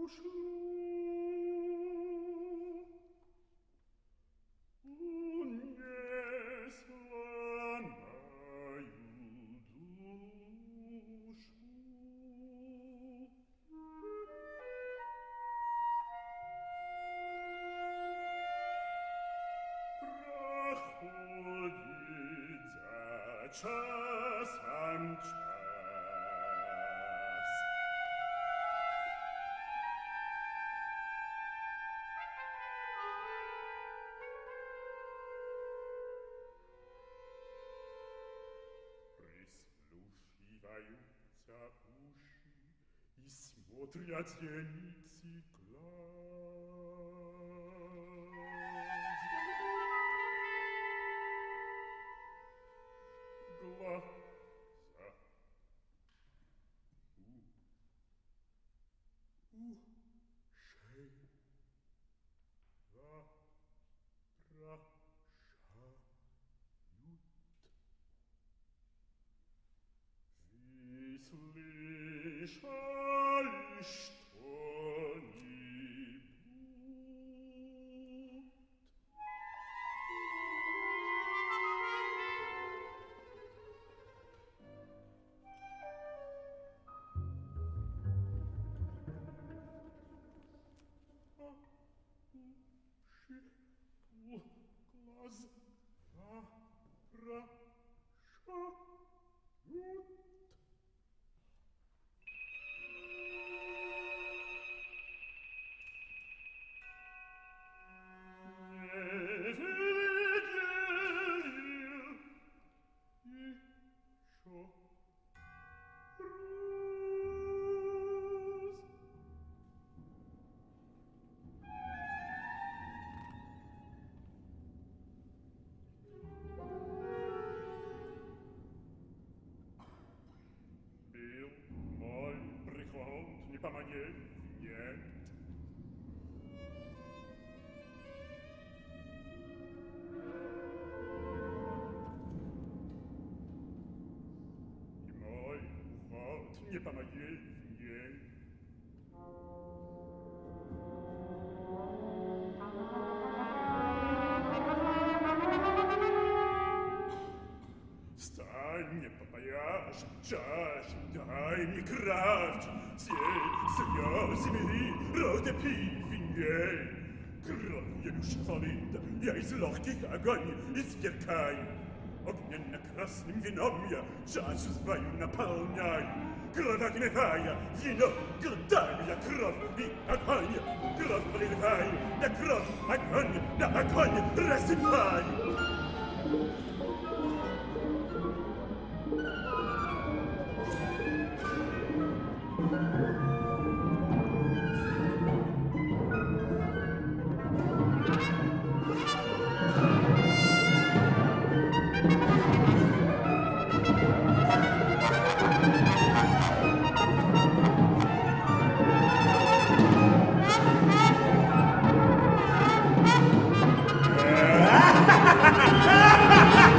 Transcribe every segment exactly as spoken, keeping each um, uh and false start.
Смотрят зеницы глаз. Глаза. У. Ушей. Вопрошают. Вы слышали что-нибудь? Глаза вопрошают. По манере нет. И мой уход не по моей вине. Встань, не попояшь, чаще, дай мне кровь, слезы мели, роды пивеней. Кровью душа фалит, я из легких огонь извергаю. Огненно-красным вином я чашу свою наполняю. Кровь огневая, вино, глотаю я кровь и огонь. Кровь проливаю, я кровь, огонь, на огонь рассыпаю. Ha ha ha ha!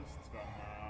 Królestwa ma